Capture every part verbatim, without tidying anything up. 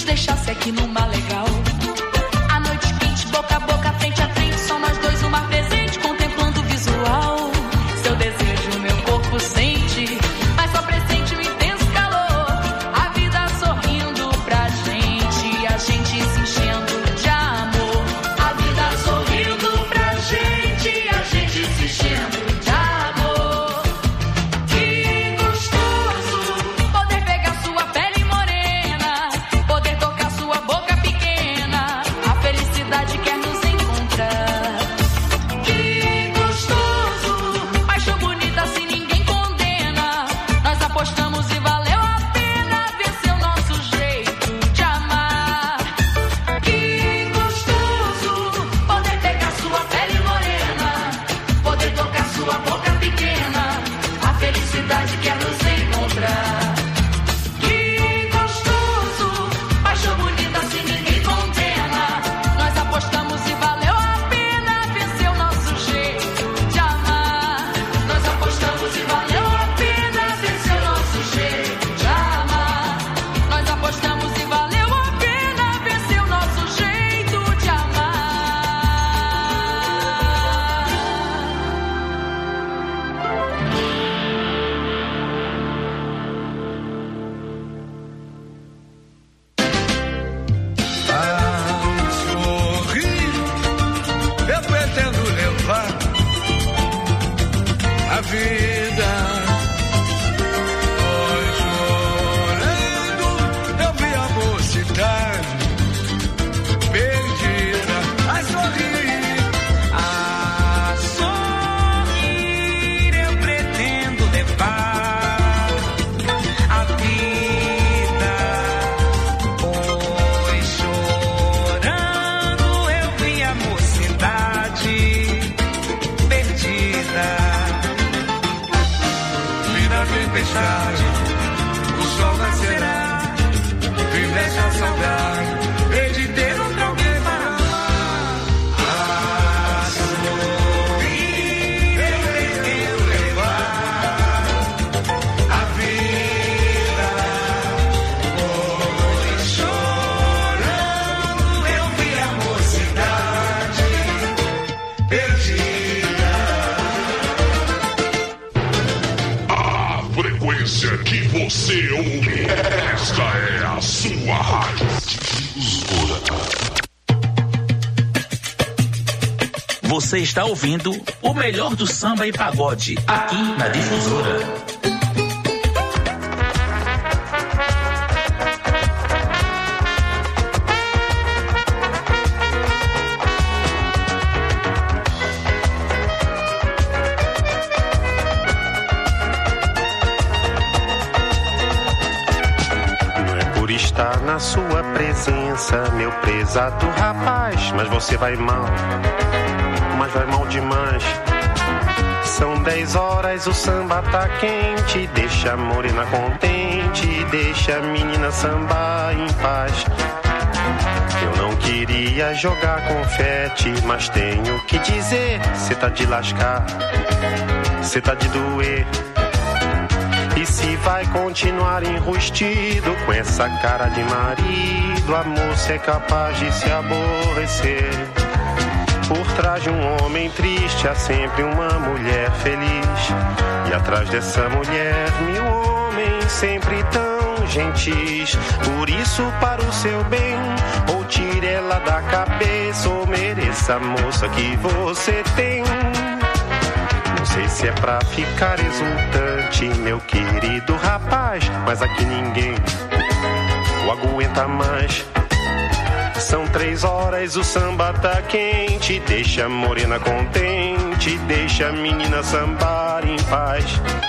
deixasse aqui numa legal. A noite quente, boca a boca, frente a frente, só nós dois, um mar presente, contemplando o visual. Seu desejo, meu corpo sente, mas só pressente o intenso calor. A vida sorrindo pra gente, a gente se enchendo de amor. A vida sorrindo pra gente, a gente se enchendo de amor. Que gostoso poder pegar sua pele morena, poder tocar sua boca pequena. A felicidade quer nos encontrar. Que gostoso, paixão bonita se ninguém condena. Nós apostamos e valeu a pena, vencer o nosso jeito de amar. Que gostoso poder pegar sua pele morena, poder tocar sua boca pequena. A felicidade quer nos encontrar. Que gostoso, paixão bonita se ninguém condena. Nós apostamos e valeu a pena, vencer o nosso jeito de amar. Nós apostamos e valeu a pena, vencer o nosso jeito de amar. Nós apostamos e valeu a pena, vencer o nosso jeito de amar. Ah, sorrir, eu pretendo levar a vida. Pois chorando, eu vi a mocidade perdida. A sorrir, A sorrir eu pretendo levar a vida, pois chorando eu vi a mocidade perdida. vida tempestade, o sol nascerá, vivesse a saudade, hei de ter outro alguém para amar. Ah, sorrir, eu pretendo levar a vida, pois chorando eu vi a mocidade perdida. A frequência que você ouve, esta é a sua rádio Difusora. Você está ouvindo o melhor do samba e pagode aqui na Difusora. Não é por estar na sua presença, meu prezado rapaz, mas você vai mal, mas vai mal demais. São dez horas, o samba tá quente, deixa a morena contente, deixa a menina sambar em paz. Eu não queria jogar confete, mas tenho que dizer, cê tá de lascar, cê tá de doer. E se vai continuar enrustido com essa cara de marido, a moça é capaz de se aborrecer. Por trás de um homem triste há sempre uma mulher feliz, e atrás dessa mulher mil homens sempre tão gentis. Por isso, para o seu bem, ou tire ela da cabeça, ou mereça a moça que você tem. Não sei se é pra ficar exultante, meu querido rapaz, mas aqui ninguém o aguenta mais. São três horas, o samba tá quente, deixa a morena contente, deixa a menina sambar em paz.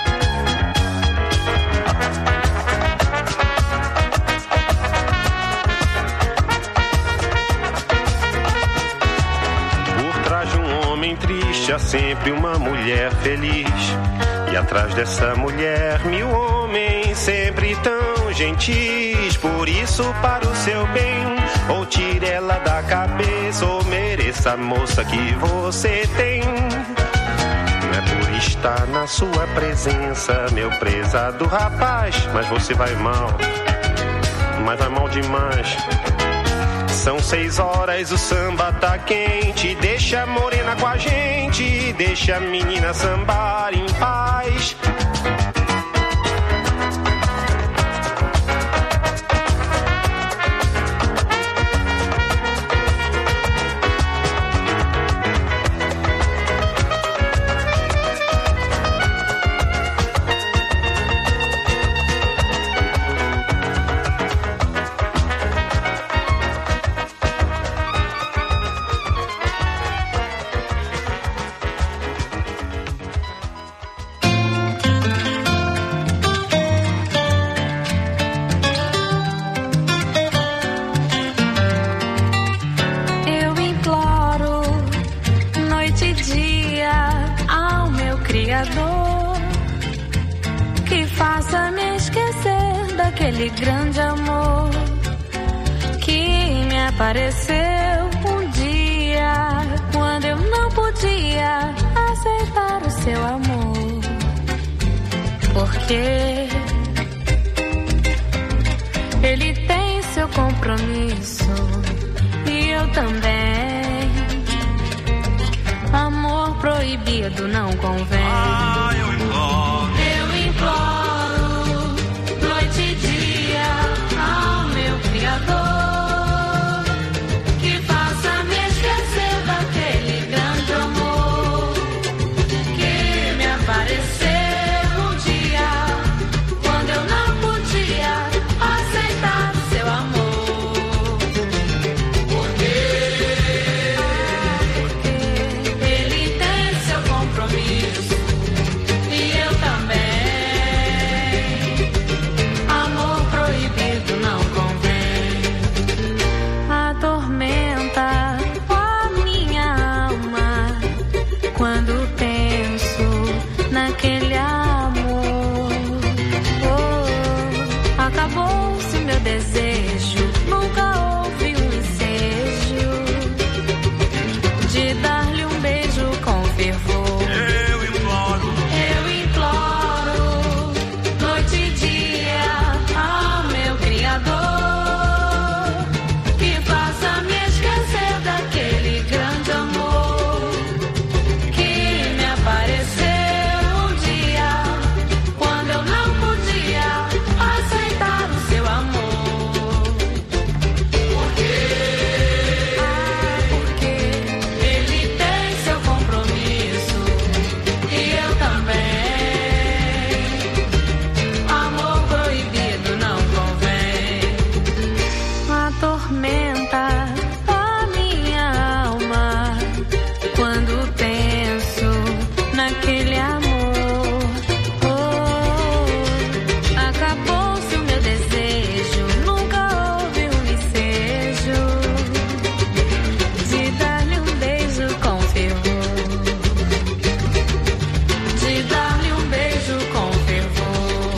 Por trás de um homem triste há sempre uma mulher feliz, e atrás dessa mulher mil homens sempre tão gentis. Por isso, para o seu bem, ou tire ela da cabeça, ou mereça a moça que você tem. Não é por estar na sua presença, meu prezado rapaz, mas você vai mal, mas vai mal demais. São seis horas, o samba tá quente. Deixa a morena com a gente, deixa a menina sambar em paz. Que faça-me esquecer daquele grande amor que me apareceu um dia, quando eu não podia aceitar o seu amor. Porque ele tem seu compromisso e eu também. Amor proibido não convém. Ah, eu imploro, eu imploro, noite e dia, ao meu Criador, que faça-me esquecer daquele grande amor que me apareceu um dia, quando eu não podia aceitar o seu amor. Porque, ah, porque ele tem seu compromisso e eu também. Amor proibido não convém. Atormenta a minha alma quando penso naquele amor. Oh, acabou-se o meu desejo, nunca houve um ensejo de dar-lhe um beijo com fervor. eu imploro, Eu imploro, noite e dia, ao meu Criador, que faça-me esquecer daquele grande amor que me apareceu um dia, quando eu não podia aceitar o seu amor. Porque, ah, porque ele tem seu compromisso e eu também. Amor proibido não convém. Atormenta a minha alma quando penso naquele amor. Oh, acabou-se o meu desejo, nunca houve um ensejo de dar-lhe um beijo com fervor, de dar-lhe um beijo com fervor.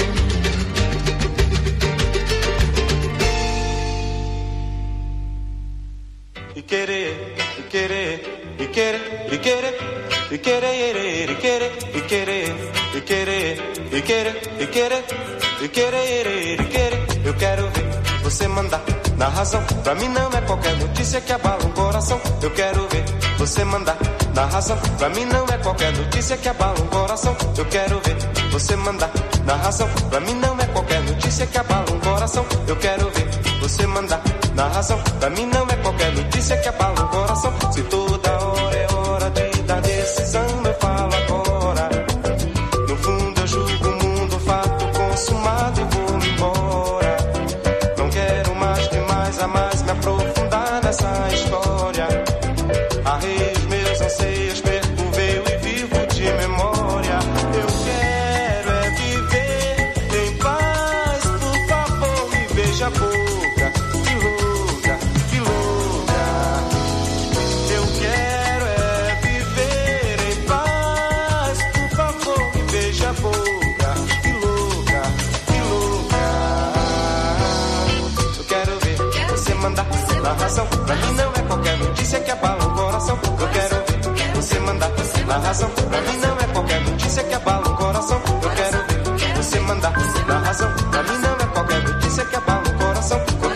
E querer, e querer, e querer, e querer, e querer, e querer, e querer, e querer, e querer, e querer, e querer, e querer. Eu quero ver você mandar na razão. Pra mim não é qualquer notícia que abala um coração. Eu quero ver você mandar na razão. Pra mim não é qualquer notícia que abala um coração. Eu quero ver você mandar na razão. Pra mim não é qualquer notícia que abala um coração. Eu quero ver você mandar na razão. Pra mim não é qualquer notícia que abala um coração. Se toda hora é hora de dar decisão, eu falo agora. No fundo eu julgo o mundo, fato consumado e vou-me embora. Não quero mais demais a mais me aprofundar nessa história. Arrei os meus anseios, perco o veio e vivo de memória. Eu quero é viver em paz, por favor me beija a boca. Que louca, que louca. Eu quero é viver em paz, por favor me beija a boca. Que louca, que louca. Eu quero ver você mandar na razão. Pra mim não é qualquer notícia que abala o coração. Eu quero ver você mandar na razão. Pra mim não é qualquer notícia que abala o coração. Eu quero ver você mandar na razão. Pra mim não é qualquer notícia que abala o coração. Eu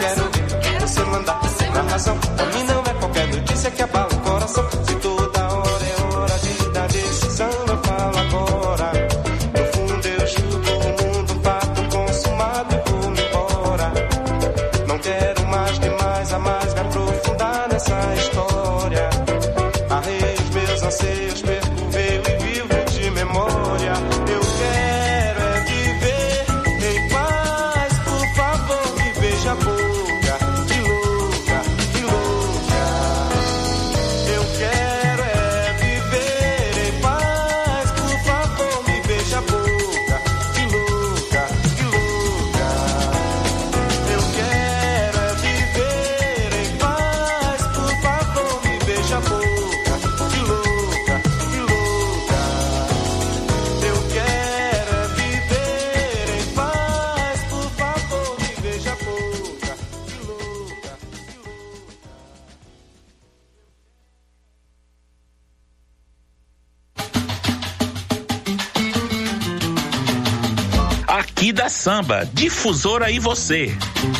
aqui da Samba, Difusora e você.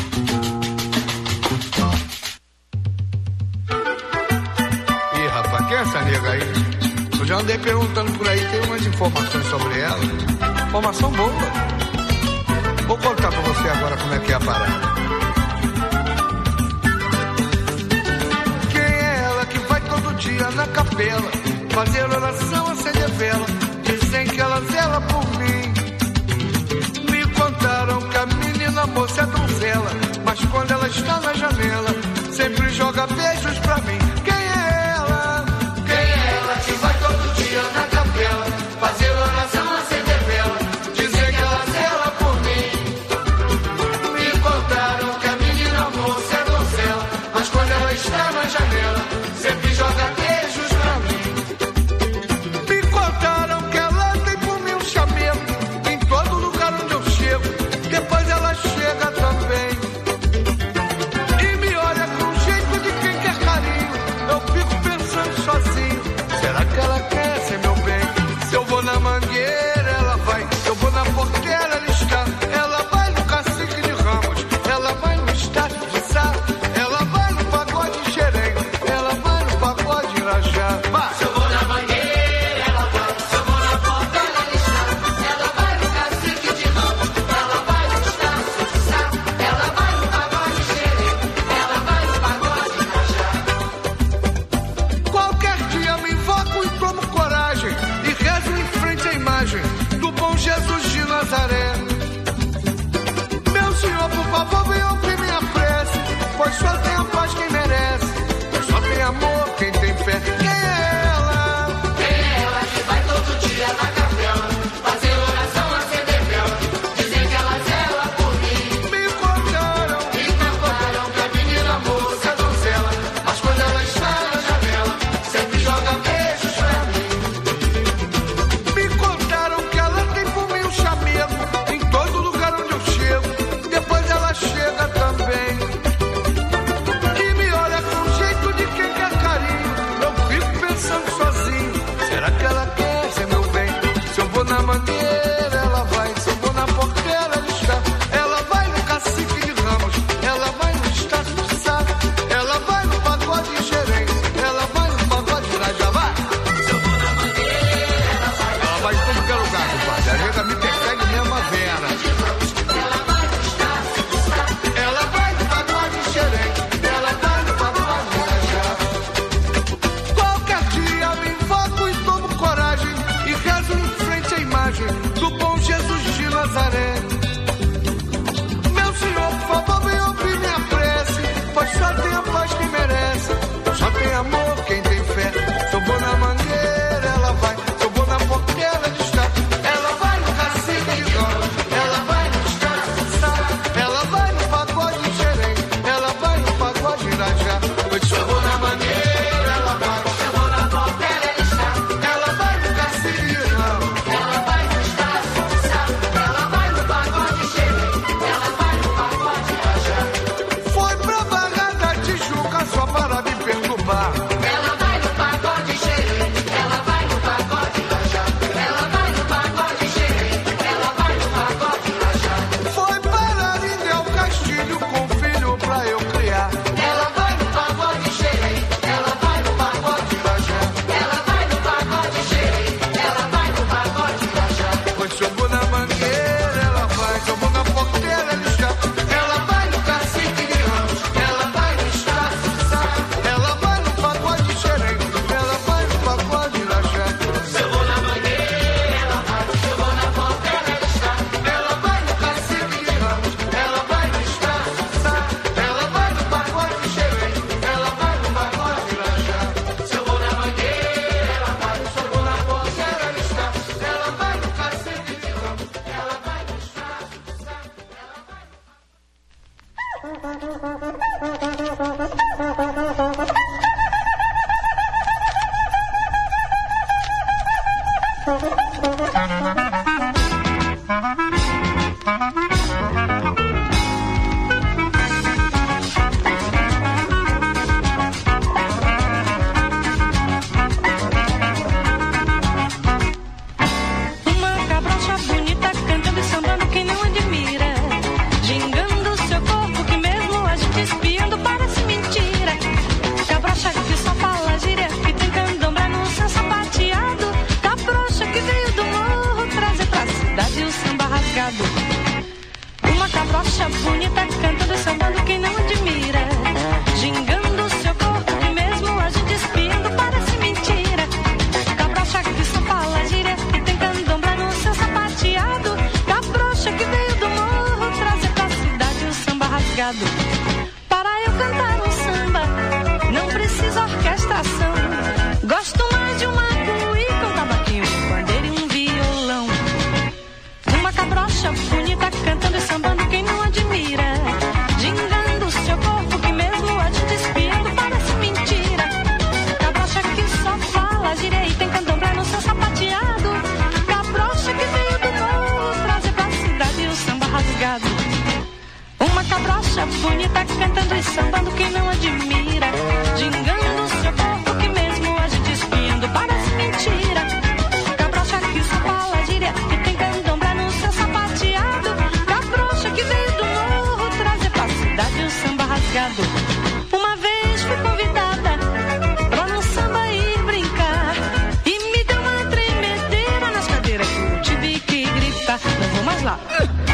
Ih, rapaz, quem é essa nega aí? Eu já andei perguntando por aí, tem umas informações sobre ela. Informação boa. Vou contar pra você agora como é que é a parada. Quem é ela que vai todo dia na capela fazer oração, acender vela? Dizem que ela zela por mim. Me contaram que a menina moça é donzela, mas quando ela está na janela, sempre joga beijos pra mim. Quem é ela? Quem é ela que vai todo dia na capela fazer oração, acender vela? Dizem que ela zela por mim. Me contaram que a menina moça é donzela, mas quando ela está na janela, sempre joga beijos pra mim. Me contaram que ela tem por mim um chamego em todo lugar onde eu chego. Depois ela chega também e me olha com o jeito de quem quer carinho. Eu fico pensando sozinho, será que ela quer ser meu bem? Se eu vou na mangueira, ela vai. Se eu vou na porteira, ela está. Ela vai no cacique de Ramos, ela vai no estácio de Sá, ela vai no pagode xerém, ela vai no pagode Irajá. Vai! Se eu vou na mangueira, ela vai. Se eu vou na porteira, ela está. Ela vai no cacique de Ramos, ela vai no estácio de Sá, ela vai no pagode xerém, ela vai no pagode Irajá. Qualquer dia me invoco e tomo coragem e rezo em frente à imagem do bom Jesus de Nazaré. Meu Senhor, por favor, venha ouvir minha prece, pois só tem a paz quem merece, pois só tem amor quem tem fé. Quem é ela? Quem é ela que vai todo dia na capela fazer oração, acender vela? Dizem que ela zela por mim. Me contaram, me contaram que a menina moça é donzela, mas quando ela está na janela, sempre joga beijos pra mim. Me contaram que ela tem por mim um chamego em todo lugar onde eu chego. Depois ela chega também e me olha com o jeito de quem quer carinho. Eu fico pensando sozinho, será que ela quer ser meu bem? Se eu vou na mangueira, ela vai. Se eu vou na porteira, ela está. Ela vai no cacique de Ramos, ela vai no estácio de Sá, ela vai no pagode xerém, ela vai no pagode Irajá. Vai! Se eu vou na mangueira, ela vai. Ela vai em todo que é lugar, compadre. A nega me persegue mesmo a Vera. Ela vai no estácio de Sá, ela vai no pagode xerém, ela vai no pagode Irajá. Qualquer dia me invoco e tomo coragem e rezo em frente à imagem do bom Jesus de Nazaré. Meu Senhor, por favor, venha ouvir minha prece, pois só tem a paz quem merece, só tem amor quem tem fé. Se eu vou na mangueira, ela vai. Se eu vou na porteira, ela está. Ela vai no cacique de Ramos, ela vai no estácio de Sá, ela vai no pagode xerém, ela vai no pagode Irajá. Se eu vou na mangueira, ela vai. Se eu vou na porteira, ela está. Ela vai no cacique de Ramos, ela vai no estácio de Sá, ela vai no pagode xerém, ela vai no pagode Irajá. Foi pra Barra da Tijuca só para me perturbar. Ela vai no pagode xerém, ela vai no pagode Irajá. Ela vai no pagode xerém, ela vai no pagode Irajá. Foi para Lindel Castilho com filho pra eu criar. Ela vai no pagode xerém, ela vai no pagode Irajá. Ela vai no pagode xerém, ela vai no pagode Irajá. Pois se eu vou na mangueira, ela vai. Se eu vou na porteira, ela está. Ela vai no cacique de Ramos, ela vai no estácio de Sá, ela vai no pagode xerém, ela vai no pagode Irajá. Se eu vou na mangueira, ela vai. Se eu vou na porteira, ela está. Ela vai no cacique de Ramos, ela vai no estácio de Sá, ela vai no pagode xerém, ela vai no pagode Irajá. Se eu vou na mangueira, ela vai. Se eu vou na porteira, ela está. Ela vai no cacique de Ramos, ela vai no estácio de Sá, ela Uma cabrocha bonita cantando e sambando que não é bonita cantando e sambando quem não admira, gingando seu corpo que mesmo a gente espiando parece mentira. Cabrocha que só fala gíria e tem candomblé no seu sapateado. Cabrocha que veio do morro trazer pra cidade o samba rasgado. Uma vez fui convidada pra no samba ir brincar e me deu uma tremedeira nas cadeiras que eu tive que gritar. Não vou mais lá.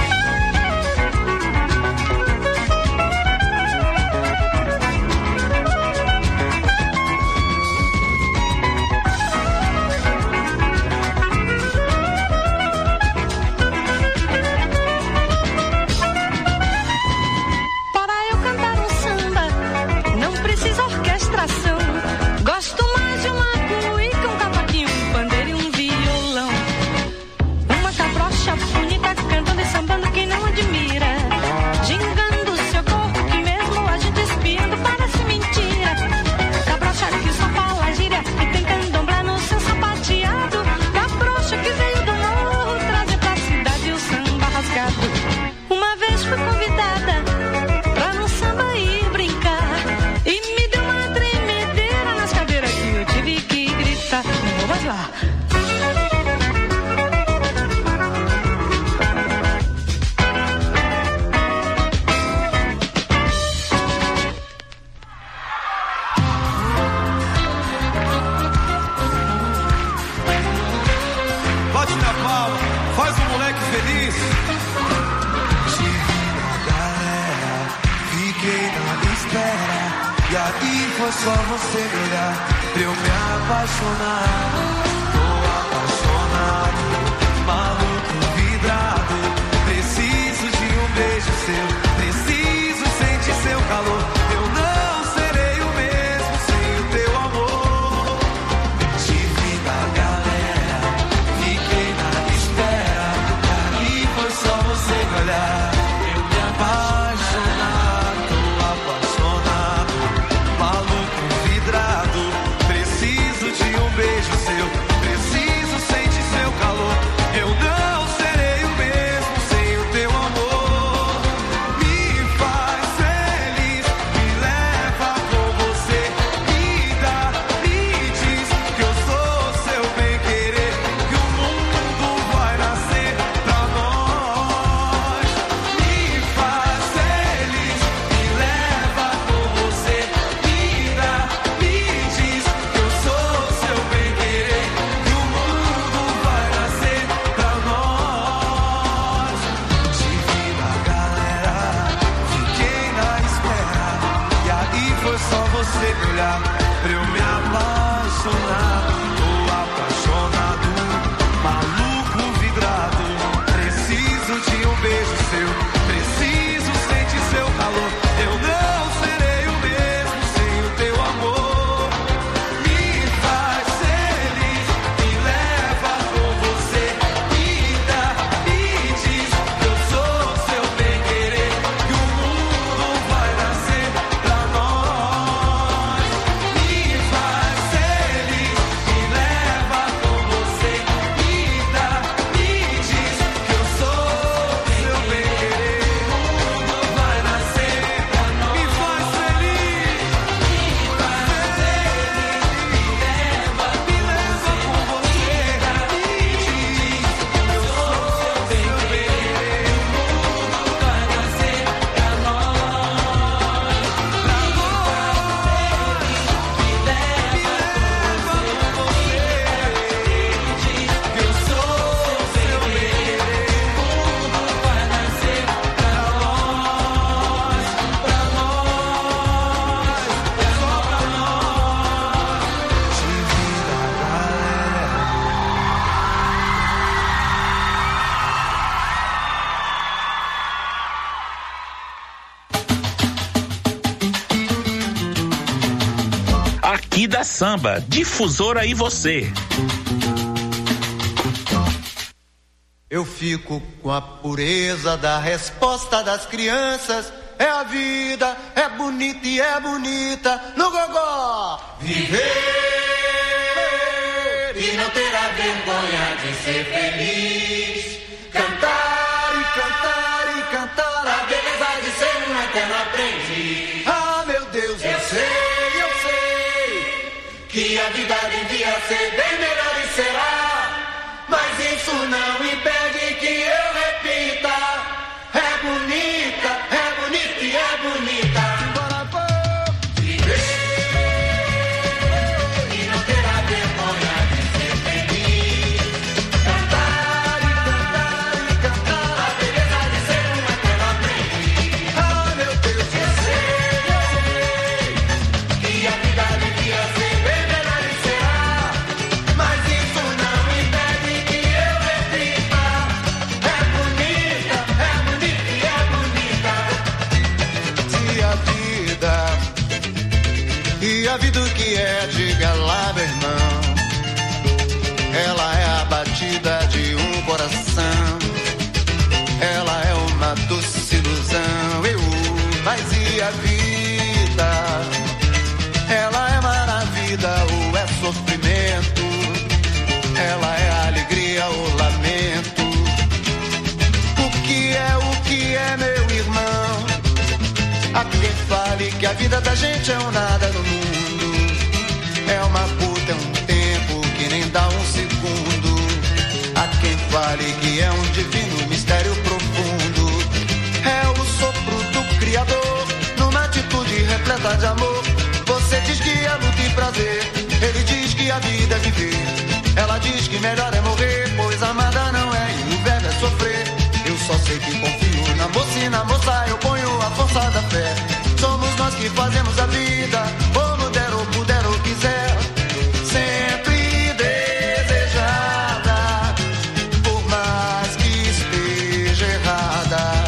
Gosto mais de uma cuíca, um cavaquinho, um pandeiro e um violão. Uma cabrocha bonita cantando e sambando quem não admira, gingando seu corpo que mesmo a gente espiando parece mentira. Cabrocha que só fala gíria e tem candomblé no seu sapateado. Cabrocha que veio do morro trazer pra cidade o samba rasgado. Uma vez fui convidada pra no samba ir brincar e me deu uma tremedeira nas cadeiras que eu tive que gritar. Não vou mais lá. Bate na palma, faz o moleque feliz. Fiquei na espera e aí foi só você me olhar pra eu me apaixonar. Tô apaixonado, maluco, vidrado. Preciso de um beijo seu, preciso sentir seu calor. Eu não serei o mesmo sem o teu amor. Te vi na galera, fiquei na espera e aí foi só você me olhar pra eu me apaixonar. Preciso de um beijo seu, preciso sentir seu calor. Eu não serei o mesmo sem o teu amor. Me faz feliz, me leva com você, me dá, me diz que eu sou seu bem-querer, que o mundo vai nascer pra nós. Me faz feliz, me leva com você, me dá, me diz que eu sou seu bem-querer, que o mundo vai nascer pra nós. Te vi na galera, fiquei na espera e aí foi só você me olhar pra eu me apaixonar. Tô apaixonado, maluco, vidrado. Preciso de um beijo seu, preciso sentir seu calor. Eu não serei o mesmo sem o teu amor. Me faz feliz, me leva com você, me dá, me diz que eu sou seu bem-querer, que o mundo vai nascer pra nós. Me faz feliz, me leva com você, me dá, me diz que eu sou seu bem-querer, que o mundo vai nascer pra nós. Me faz feliz, me faz feliz, me leva, me leva com você, me diz que eu sou seu bem-querer, o mundo vai nascer pra nós, pra nós. Me leva com você, me diz que eu sou seu bem-querer, o mundo vai nascer pra nós, pra nós, só pra nós. Te vi na galera. Aqui da Samba, Difusora e você. Eu fico com a pureza da resposta das crianças. É a vida, é bonita e é bonita no gogó. Viver e não terá vergonha de ser feliz. Cantar e cantar e cantar a beleza de ser uma eterna isso não impede que eu repita. É bonita, é bonita e é bonita. A vida o que é, diga lá, meu irmão. Ela é a batida de um coração. Ela é uma doce ilusão. Eu, mas e a vida? Ela é maravilha ou é sofrimento? Ela é alegria ou lamento? O que é, o que é, meu irmão? Há quem fale que a vida da gente é um nada no mundo. É uma puta, é um tempo que nem dá um segundo. Há quem fale que é um divino mistério profundo. É o sopro do Criador, numa atitude repleta de amor. Você diz que é luta e prazer, ele diz que a vida é viver. Ela diz que melhor é morrer, pois amada não é e o verbo é sofrer. Eu só sei que confio na moça e na moça eu ponho a força da fé. Somos nós que fazemos a vida, ou no der ou puder ou quiser. Sempre desejada, por mais que esteja errada.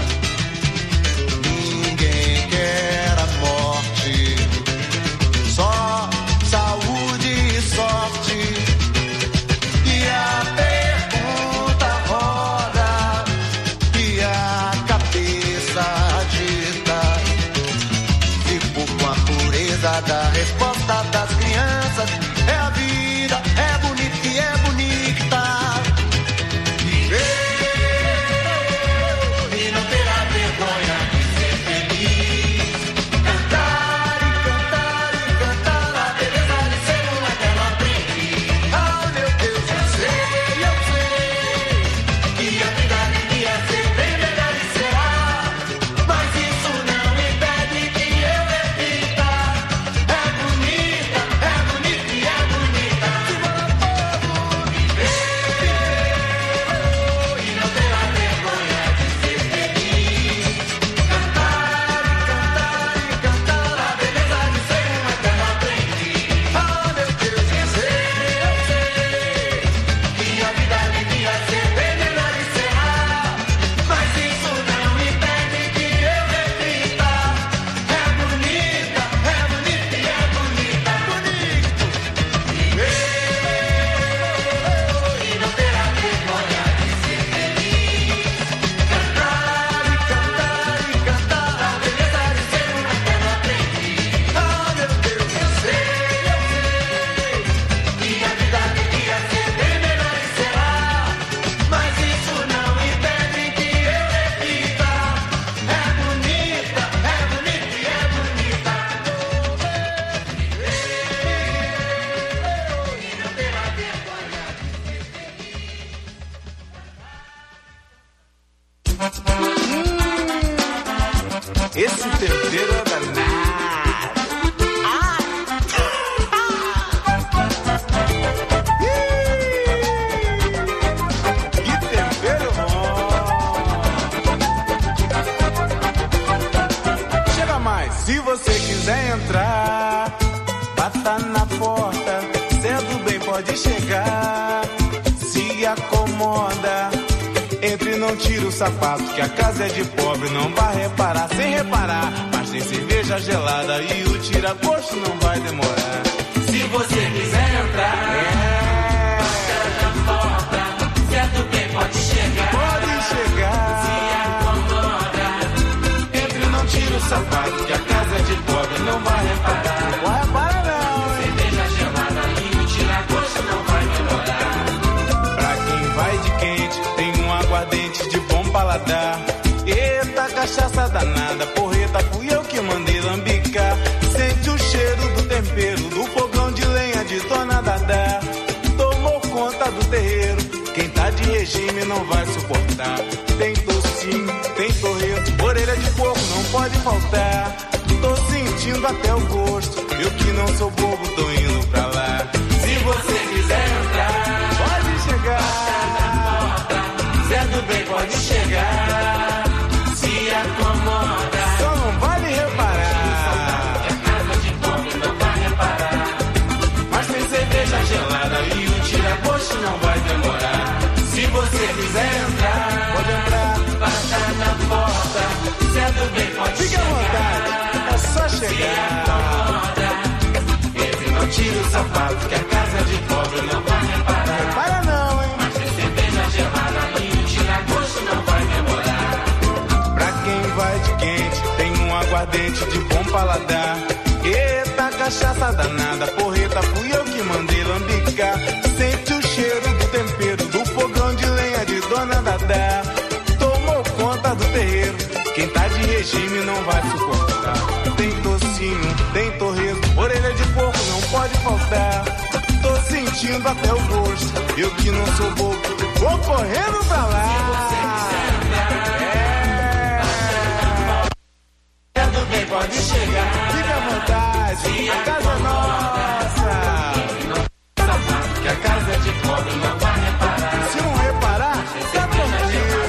Ninguém quer a morte, só saúde e sorte. E a pergunta roda e a cabeça agita. Fico com a pureza da resposta das crianças. É a vida, é bonita e é bonita. Viver e não ter a vergonha de ser feliz. Cantar e cantar e cantar a beleza de ser um eterno aprendiz. Ah, meu Deus, eu sei, eu sei que a vida devia ser bem melhor e será. Mas isso não impede que eu repita. É bonita, é bonita e é bonita. Viver e não ter a vergonha de ser feliz. Cantar e cantar e cantar a beleza de ser um eterno aprendiz. Ah, meu Deus, eu sei, eu sei que a vida devia ser bem melhor e será. Mas isso não impede que eu repita. É bonita, é bonita e é bonita. Bonito. Viver e não ter a vergonha de ser feliz. Cantar e cantar e cantar a beleza de ser um eterno aprendiz. Ah, meu Deus, eu sei, eu sei que a vida devia ser bem melhor e será. Mas isso não impede que eu repita. É bonita, é bonita e é bonita. Viver e não ter a vergonha de ser feliz. Esse tempero é danado. Que tempero bom. Chega mais. Se você quiser entrar, bata na porta. Sendo bem pode chegar. Se acomoda. Entre, não tira o sapato, que a casa é de pobre, não vai reparar. Sem reparar, mas tem cerveja gelada e o tira-gosto não vai demorar. Se você quiser entrar, é... bata na porta, certo bem pode chegar. Pode chegar. Se acomoda. Entre, não tira o sapato, que a casa é de pobre, não vai reparar. Não vai reparar não, hein? Cerveja gelada e o tira-gosto não vai demorar. Pra quem vai de quente, tem um aguardente de bom paladar. Eita, cachaça danada, porreta, fui eu que mandei lambicar. Sente o cheiro do tempero, do fogão de lenha de Dona Dadá. regime não vai suportar. Tem tocinho, tem torresmo, orelha de porco não pode faltar. Tô sentindo até o gosto, eu que não sou bobo tô indo pra lá. Se você quiser entrar, pode chegar. Zé do Bem pode chegar. Se acomoda, só não vale reparar. Que a casa de pobre não vai reparar. Mas tem cerveja gelada e o tira-gosto não vai demorar. Se você quiser entrar, pode entrar. Bata na porta, Zé do Bem pode Fique chegar. Fique à vontade, é só chegar. Entre não tira o sapato, que a casa de pobre não vai reparar. Para não, hein? Mas tem cerveja gelada e o tira-gosto não vai demorar. Pra quem vai de quente, tem um aguardente de bom paladar. Eita, cachaça danada, porreta, fui eu que mandei lambicar. Sente o cheiro do tempero, do fogão de lenha de Dona Dadá. Tomou conta do terreiro, quem tá de regime não vai suportar. Tem tocinho, tem torresmo, orelha de porco não pode faltar. Tô sentindo até o gosto, eu que não sou bobo, vou correndo pra lá. Se você quiser entrar, é, é do bem pode chegar. Fica à vontade, a casa é nossa. Que a casa é de pobre não vai reparar. Se não reparar, tá tranquilo.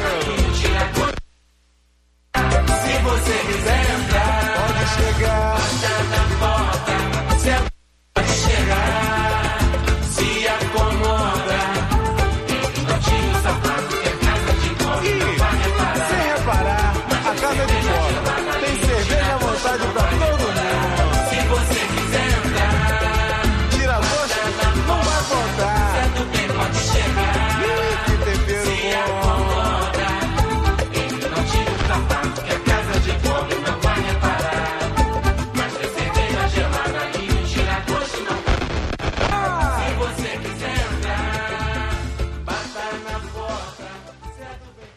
Se você quiser entrar, pode chegar. Bata na porta, você pode chegar. Se acomoda, não tira o sapato, que a casa de pobre não vai reparar. Sem reparar, a casa é de pobre. Tem cerveja à vontade pra todo mundo. Se você quiser entrar, tira a gosto, não vai faltar. Zé do Bem pode chegar. Ih, que tempero bom. Se acomoda, não tira o sapato, que a casa de pobre não vai reparar. Mas tem cerveja gelada e o tira-gosto não vai. Ah! Se você quiser entrar, bata na porta. Zé do Bem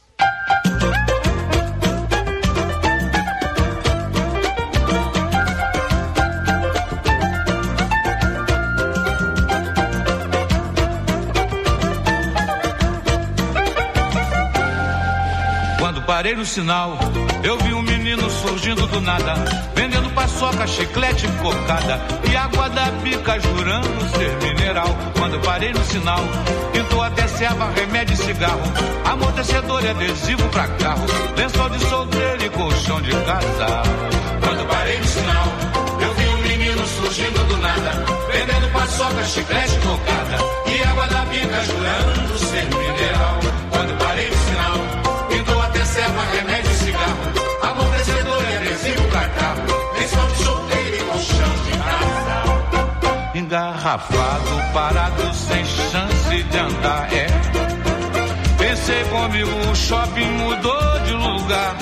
Quando parei no sinal, eu vi um menino surgindo do nada, vendendo paçoca, chiclete, cocada e água da bica, jurando ser mineral. Quando parei no sinal, pintou até serva, remédio e cigarro, amortecedor e adesivo pra carro, lençol de solteiro e colchão de casal. Quando parei no sinal, eu vi um menino surgindo do nada, vendendo paçoca, chiclete, cocada e água da bica, jurando ser mineral. Quando parei no sinal, pintou até serva, remédio e cigarro, amortecedor e adesivo pra carro, lençol de solteiro e colchão de casal. Engarrafado, parado, sem chance de andar, é. Pensei comigo, o shopping mudou de lugar.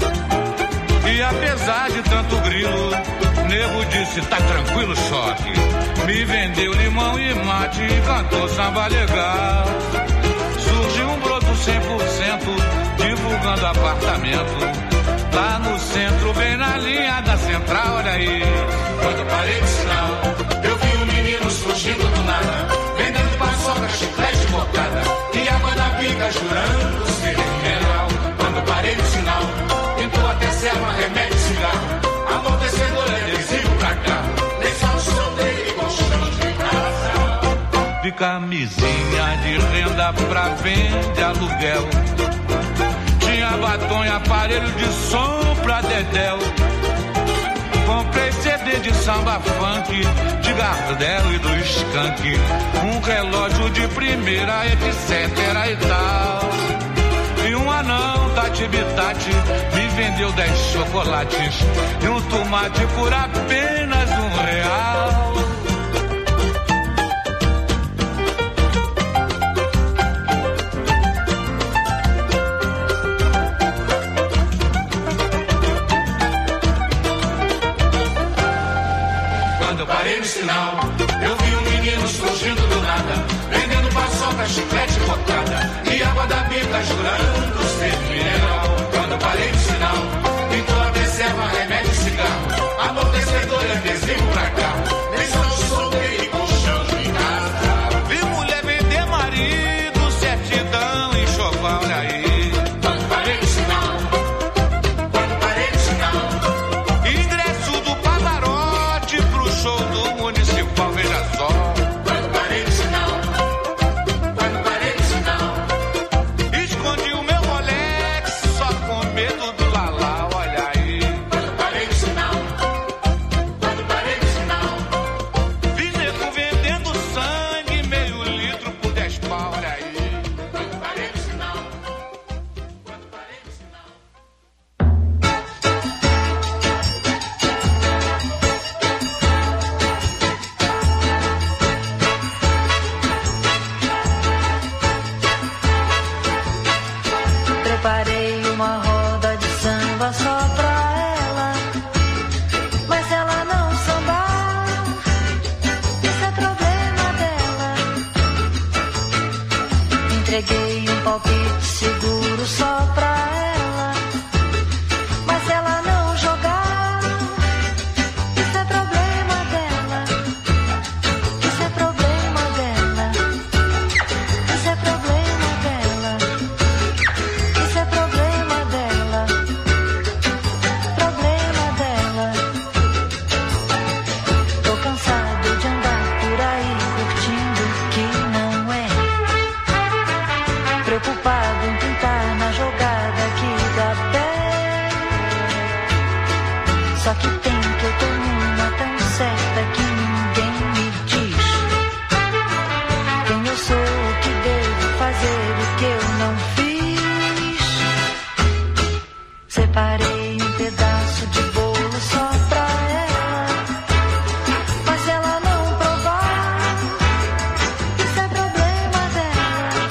E apesar de tanto grilo, nego disse, tá tranquilo, choque. Me vendeu limão e mate e cantou samba legal. Surgiu um broto cem por cento, divulgando apartamento. Lá no centro, bem na linha da central, olha aí. Quando parei no sinal, eu vi um menino surgindo do nada, vendendo paçoca, chiclete, cocada e água da bica, jurando ser mineral. Quando parei no sinal, pintou até serva, remédio e cigarro, amortecedor e adesivo pra carro, lençol de solteiro e colchão de casa. De camisinha de renda pra venda, aluguel. Tinha batom e aparelho de som pra dedéu. Comprei C D de samba funk, de Gardel e do Skank, um relógio de primeira, etc e tal. E um anão, Tati Bitati, me vendeu dez chocolates e um tomate por apenas um real. Parei no sinal, eu vi um menino surgindo do nada, vendendo paçoca, chiclete, cocada e água da bica, jurando ser mineral. Quando parei no sinal, pintou até serva, remédio e cigarro, amortecedor e adesivo pra carro, palpite seguro só pra ela. Mas se ela não jogar, isso é problema dela. Isso é problema dela. Isso é problema dela. Isso é problema dela. Problema dela. Tô cansado de andar por aí curtindo o que não é. Preocupado em pintar na jogada que dá pé. Só que tem que eu tô numa tão certa que ninguém me diz quem eu sou, o que devo fazer, o que eu não fiz. Separei um pedaço de bolo só pra ela, mas se ela não provar, isso é problema dela.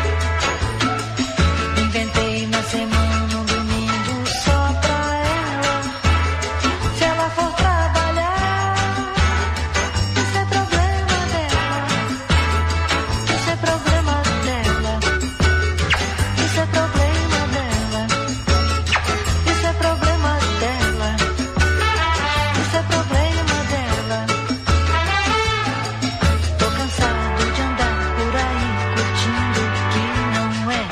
Inventei na semana um domingo só pra ela. Se ela for trabalhar, isso é problema dela. Isso é problema dela. Isso é problema dela. Isso é problema dela. Isso é problema dela. Tô cansado de andar por aí curtindo o que não é.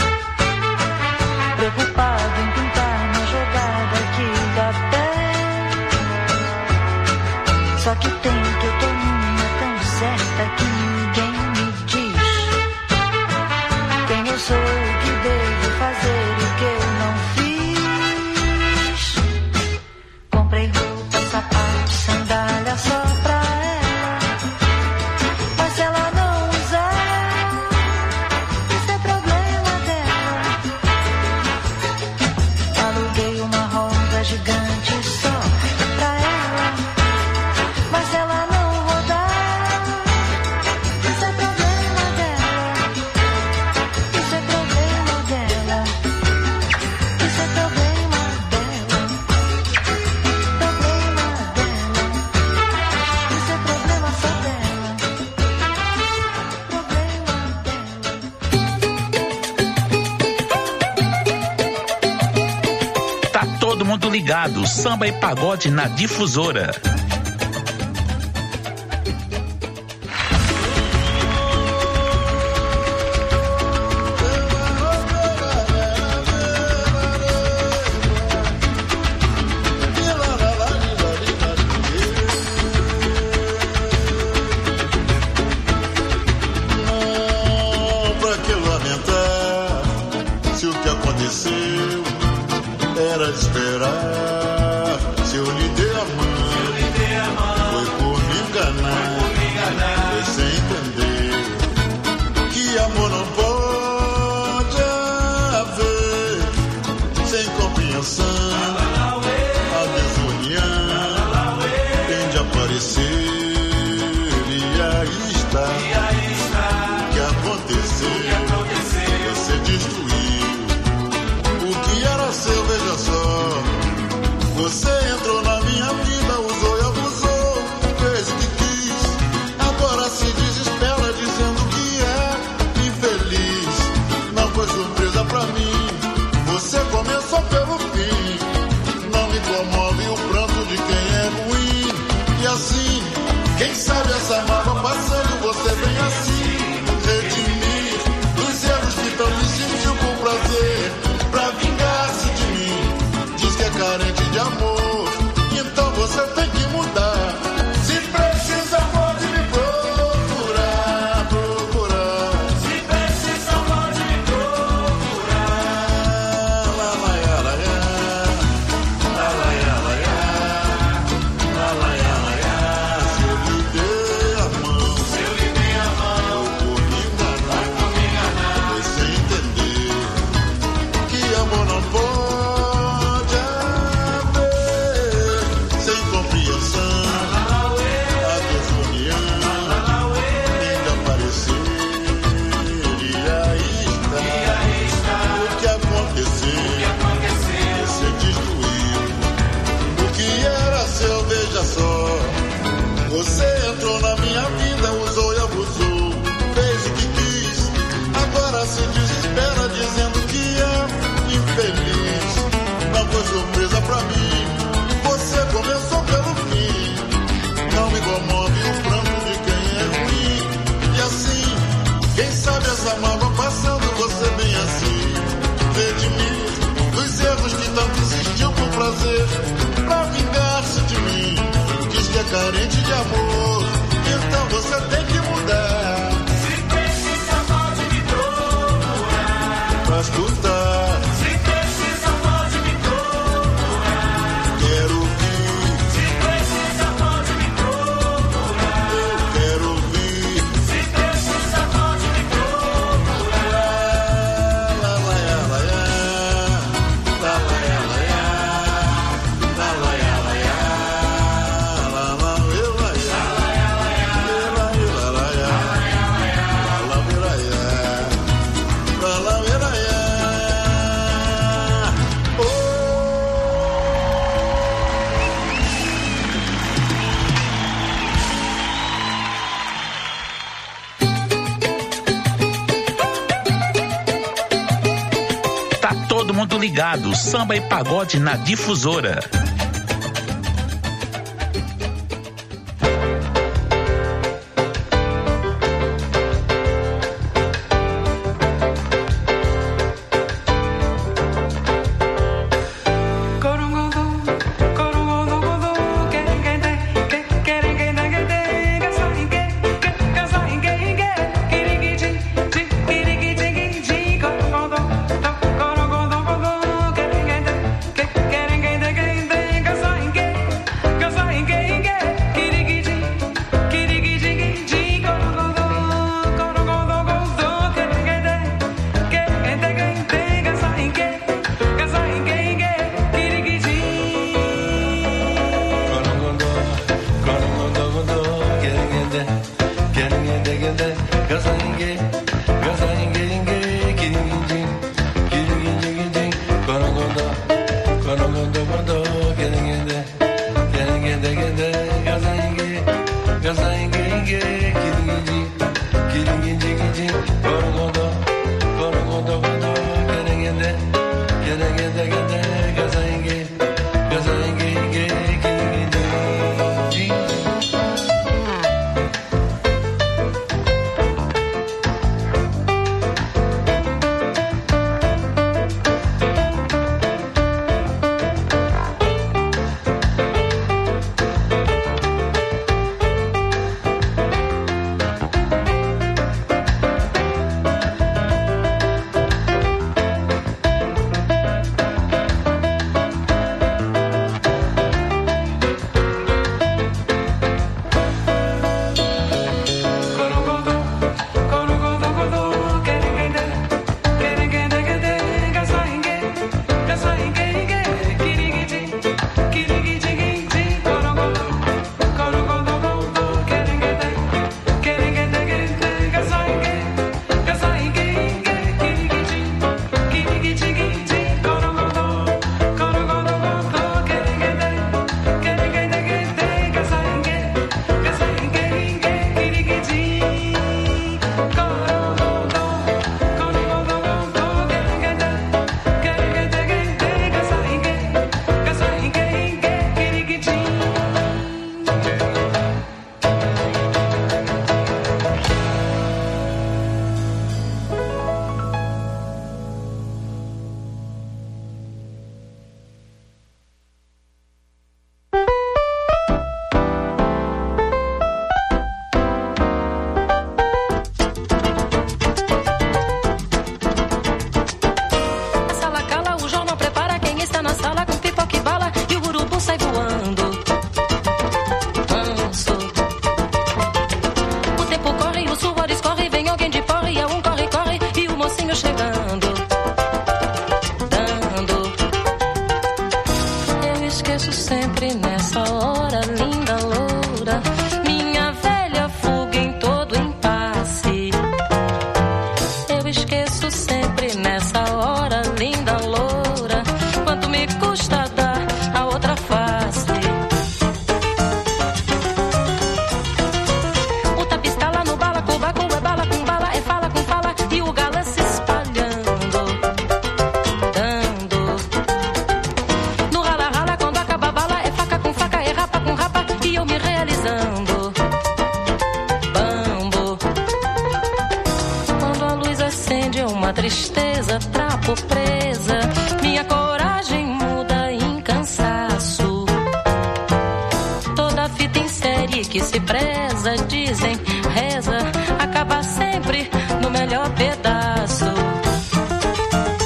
Preocupado em pintar na jogada que dá pé. Só que tem que eu tô numa tão certa que ninguém me diz quem eu sou, o que devo fazer, o que eu não fiz. Comprei roupa, sapato, sandália só pra ela, mas se ela não usar, isso é problema dela. Aluguei uma roda gigante só pra ela, mas se ela não rodar, isso é problema dela. Isso é problema dela. Isso é problema dela. Problema dela. Isso é problema só dela. Problema dela. Tá todo mundo ligado, samba e pagode na Difusora. Não, pra que lamentar se o que aconteceu era de esperar? Se eu lhe dei a mão, foi por me enganar, foi sem entender que amor não pode haver sem compreensão. A desunião tem de aparecer e aí está. O que aconteceu, você destruiu o que era seu, veja só. Você entrou na minha escutar. Se precisa pode me procurar. Quero ouvir. Se precisa pode me procurar. Quero ouvir. Se precisa pode me procurar. Lá, lá, lá, lá, lá. Lá, lá, lá, lá, lá. Lá, lá, lá, lá, lá. Lá, lá, lá, lá, lá. Lá, lá, lá, lá, lá. Lá, lá, lá, lá, lá. Oh. Tá todo mundo ligado, samba e pagode na Difusora. Tristeza, trapo presa, minha coragem muda em cansaço. Toda fita em série que se preza, dizem, reza, acaba sempre no melhor pedaço.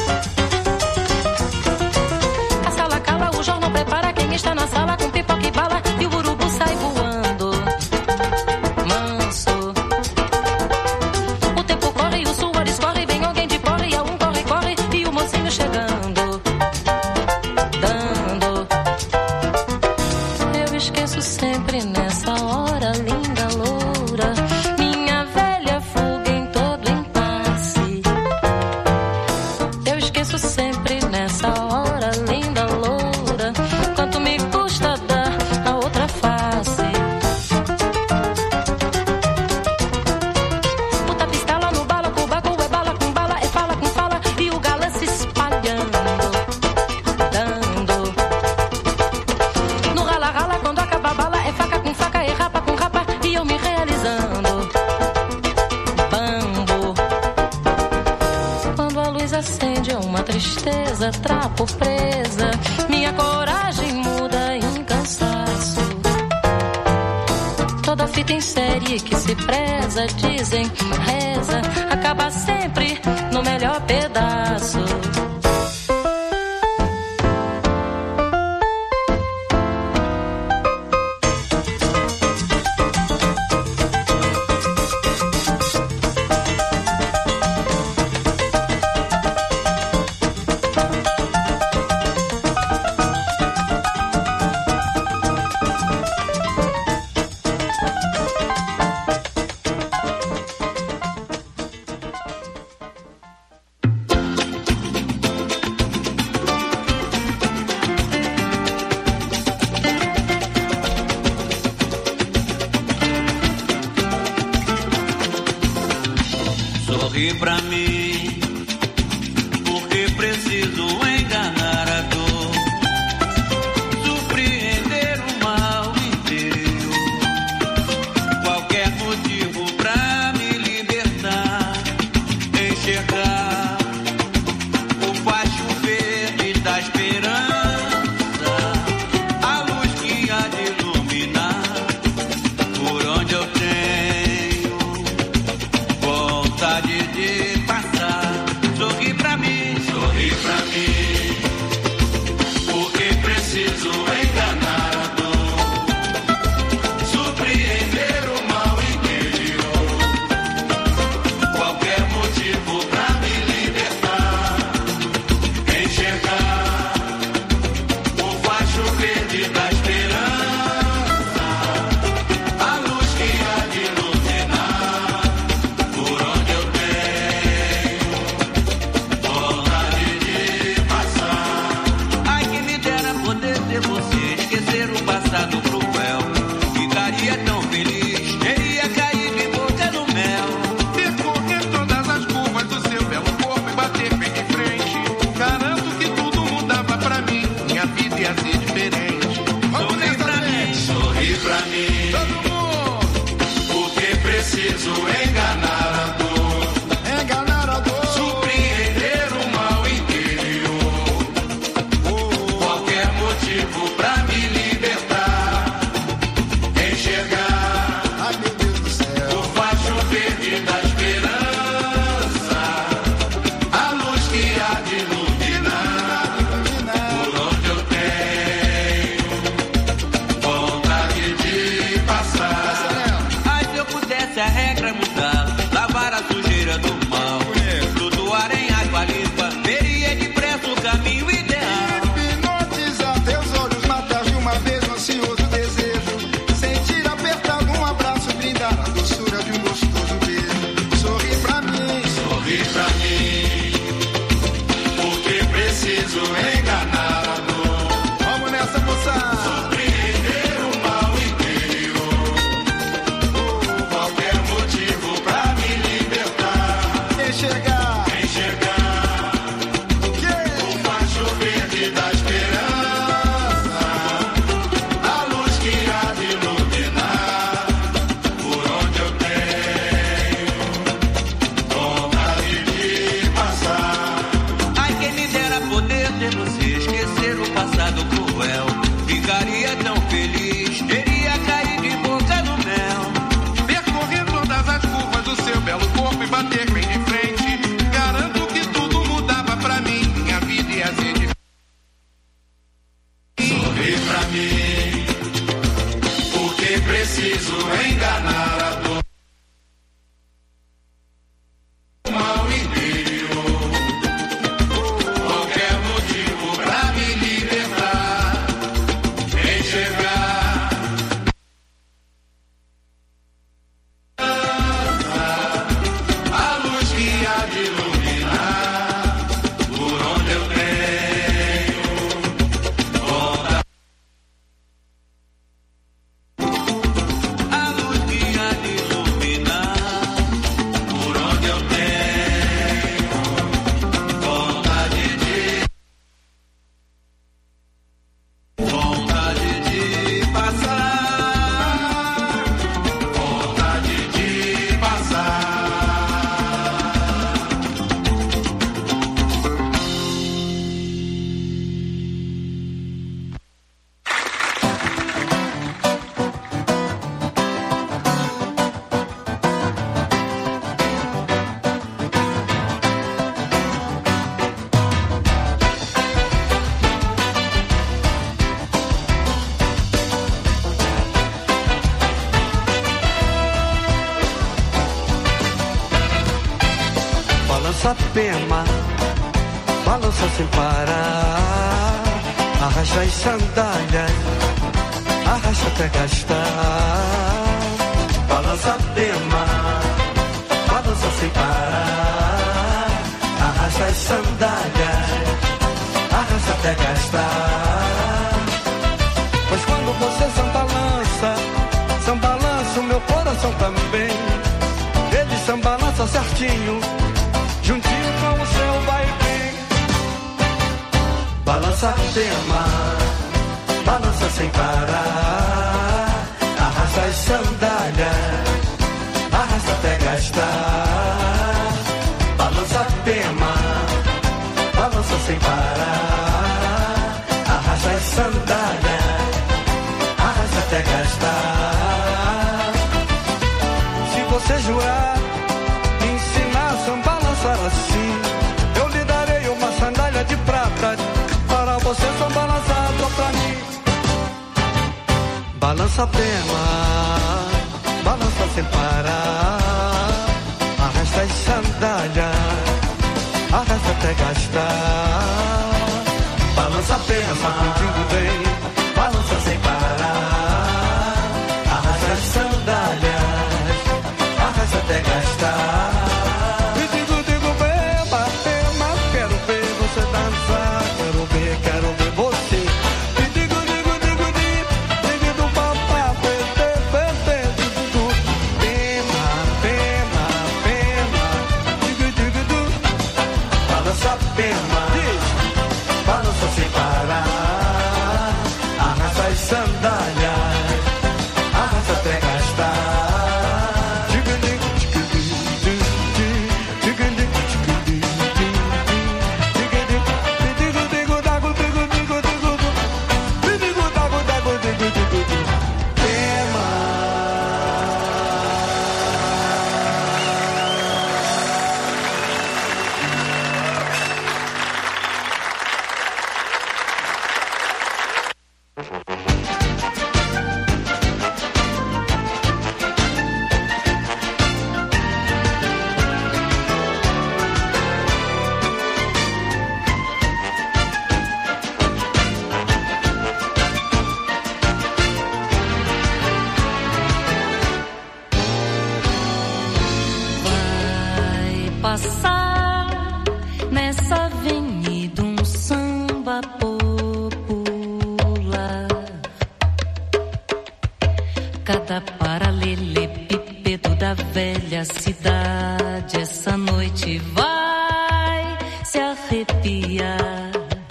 Eu esqueço sempre nessa hora, linda loura, quanto me custa dar a outra face. Puta pistola no bala, com baco, é bala com bala, é fala com fala, e o galã se espalhando, dando. No rala, rala, quando acaba a bala, é faca com faca, é rapa com rapa, e eu me realizando. Bambo. Quando a luz acende é uma tristeza, trapo presa, minha coragem muda em cansaço. Toda fita em série que se preza, dizem, reza, acaba sempre no melhor pedaço. Sorri pra mim, porque preciso enganar a dor, surpreender o mal inteiro. Qualquer motivo pra me libertar, enxergar o facho verde da esperança, a luz que há de iluminar por onde eu tenho vontade de passar. Sorri pra mim, sorri pra mim, porque preciso enganar a dor, surpreender o mal interior. Qualquer motivo pra me libertar, enxergar o facho verde da esperança, a luz que há de iluminar por onde eu tenho vontade de passar. Ai, que me dera poder ter você, esquecer o passado cruel. Ficaria tão feliz, teria caído em boca no mel. Percorrer todas as curvas do seu belo corpo e bater bem de frente. Garanto que tudo mudava pra mim, minha vida ia ser diferente. Vamos Sorri nessa, pra mim, gente. sorri pra mim, Todo mundo, porque preciso enganar a dor, enganar a dor. surpreender o mal interior. Qualquer motivo pra me libertar, enxergar Ai, meu Deus do céu. o facho verde da esperança, a luz que há de iluminar por onde eu tenho vontade de passar. Ai, se eu pudesse a regra mudar, lavar a sujeira do mal, flutuar em água limpa, veria depressa o caminho ideal. Hipnotizar teus olhos, matar de uma vez um ansioso desejo. Sentir apertado um abraço, brindar a doçura de um gostoso beijo. Sorri pra mim, Sorri pra mim, porque preciso enganar a dor, vamos nessa, moçada. surpreender o mal interior. Qualquer motivo pra me libertar, Enxergar enxergar pema, balança sem parar, arrasta as sandálias, arrasta até gastar. Balança pema, balança sem parar, arrasta as sandálias, arrasta até gastar. Pois quando você samba lança, samba lança o meu coração também. Ele samba lança certinho, juntinho com o seu vai e vem. Balança tema, balança sem parar, arrasta as sandálias, arrasta até gastar. Balança tema, balança sem parar, arrasta as sandálias, arrasta até gastar. Se você jurar, me ensinar a samba lançar assim, eu lhe darei uma sandália de prata, para você samba lançar só pra mim. Balança pema, balança sem parar, arrasta as sandálias, arrasta até gastar. Balança pema, contigo vem, balança sem parar, arrasta as sandálias, arrasta até gastar. E digo, digo, beba, beba, quero ver você dançar, quero ver, quero ver você. E digo, digo, digo, digo, digo do papá, bebê, bebê, digo, bema, bema, bema, digo, digo, digo, balança pema, balança sem parar, arrasta as sandálias, arrasta até gastar. Passar nessa avenida um samba popular. Cada paralelepípedo da velha cidade essa noite vai se arrepiar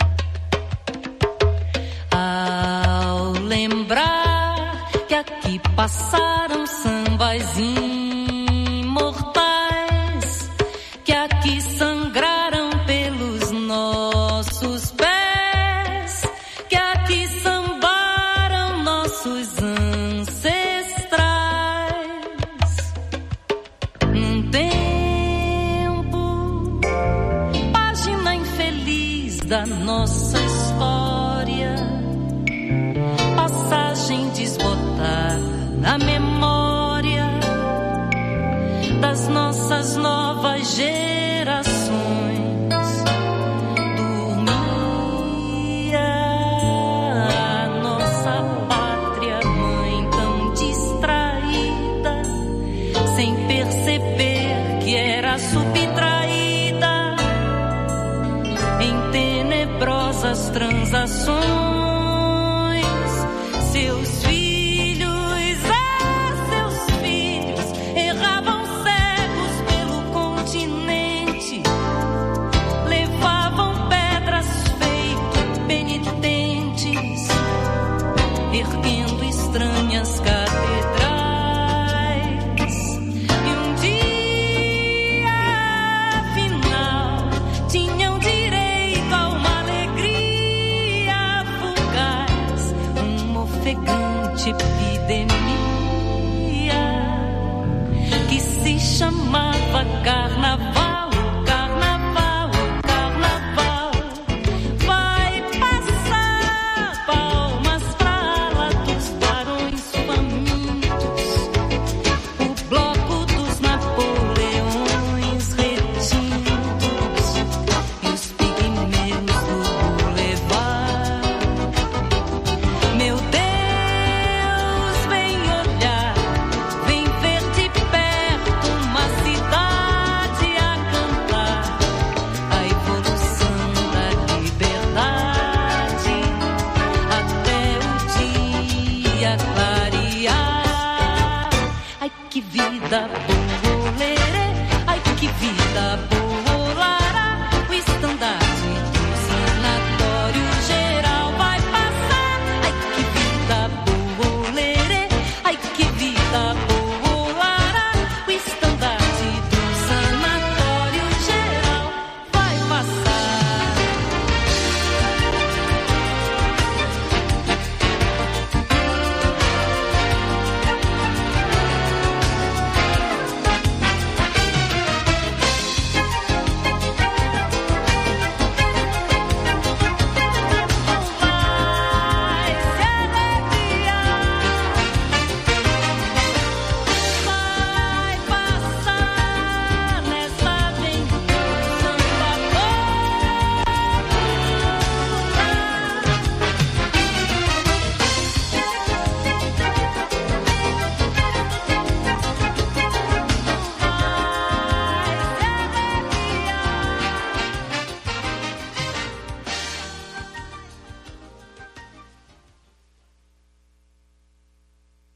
ao lembrar que aqui passaram sambas imortais, que aqui sangraram pelos nossos pés, que aqui sambaram nossos ancestrais. Num tempo, página infeliz da nossa história, passagem desbotada na memória das nossas novas gerações. Dormia a nossa pátria mãe tão distraída, sem perceber que era subtraída em tenebrosas transações. Seus filhos, ah, seus filhos erravam cegos pelo continente, levavam pedras feito penitentes, erguendo estranhas catedrais. E um dia, afinal, tinham direito a uma alegria fugaz, um ofegante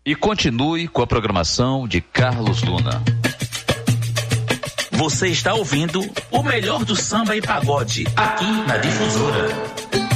E continue com a programação de Carlos Luna. Você está ouvindo o melhor do samba e pagode aqui na Difusora.